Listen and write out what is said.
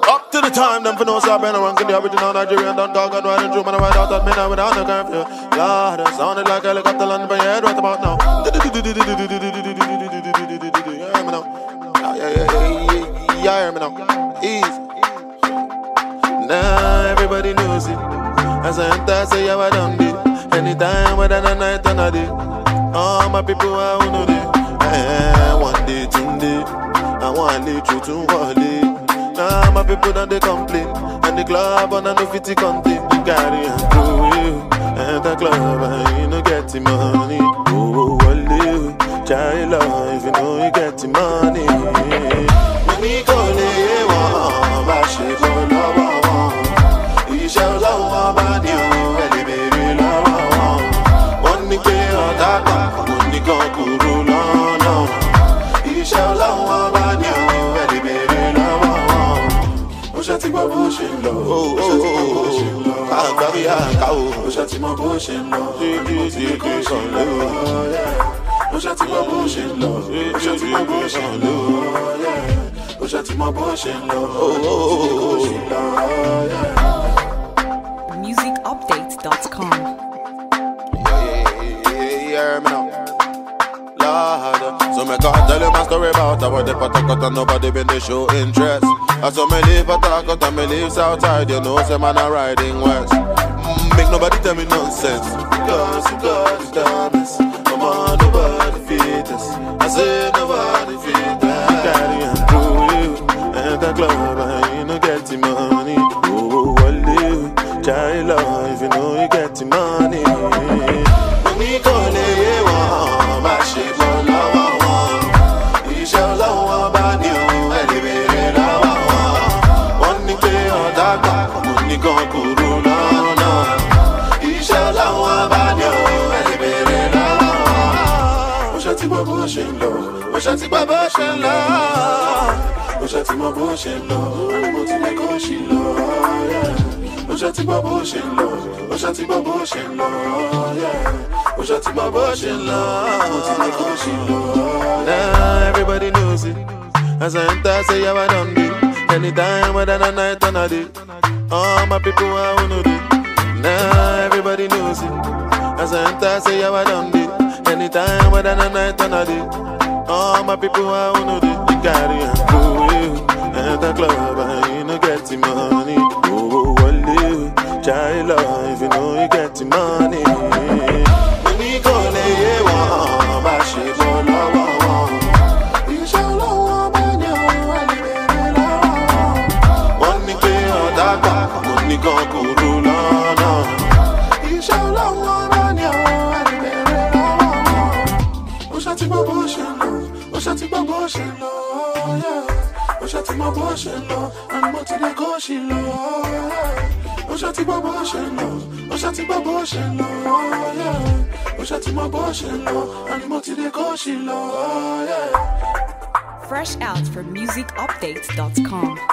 Up to the time, them for no stop and around. The original Nigerian don't talk and riding through. Man, I ride out at midnight without no curfew. Lord, it sounded like a helicopter landing by your head right about now. Yeah, hear me now. Easy. Now everybody knows it. As I enter, I say, yeah, I done it. Anytime, whether the night or not day. All my people, I wanna do. One day, 2 day. I want to lead you to one day. Now my people don't they complain. And the club on a no fitty contain. You carry and through you. And the club and you know get the money. Oh, well, child love, you know you get the money. When we go lay one, my shit for love. You shall love about you, and the baby love. One day on that one, one day go kuru no. You shall love about you, and the baby love. Oshati mo bullshit love. I'm very hard. Oshati mo bullshit love. Oshati mo bullshit love. Oshati mo bullshit love. Oshati mo bullshit love. Musicupdates.com. Yeah, me now. Lord, so me can't tell you my story about how they attack and nobody been they show interest. I saw me leave attack and me leave Southside, you know, say man a riding west. Make nobody tell me nonsense. Because God is darkness. Come on, nobody feed us. I say nobody feed us. Carry and through you and the club and you know get the money. Oh, well, child love, you know you get the money. When we call it one, my shit for love. You shall love about you, and the baby love. One day on that back, one day go kuru no. You shall love about you, and the baby love. Oshati mo bullshit love, Oshati mo bullshit love. Oshati mo bullshit love, and mo ti le go she love, yeah. Oshati mo bullshit love, Oshati mo bullshit love, yeah. Oshati mo bullshit love, mo ti le go she love. Now everybody knows it. As I enter, I say, yeah, I done it. Anytime, whether the night or not day. All my people, I wanna do. Now everybody knows it. As I enter, I say, yeah, I done it. Anytime, whether the night or not day. All my people, I wanna do. You carry and through you and the club and you know get the money. Oh, well, child love, you know you get the money. When we go lay one, my shit for love. You shall love about you, and the baby love. One day on that back, one day go kuru no. You shall love about you, and the baby love. Oshati mo bullshit love, Oshati mo bullshit love, yeah. Oshati mo bullshit love, and mo ti le go she love. Oshati mo bullshit love, Oshati mo bullshit love, yeah. Oshati mo bullshit love, and mo ti le go she love, yeah. Fresh out from musicupdates.com.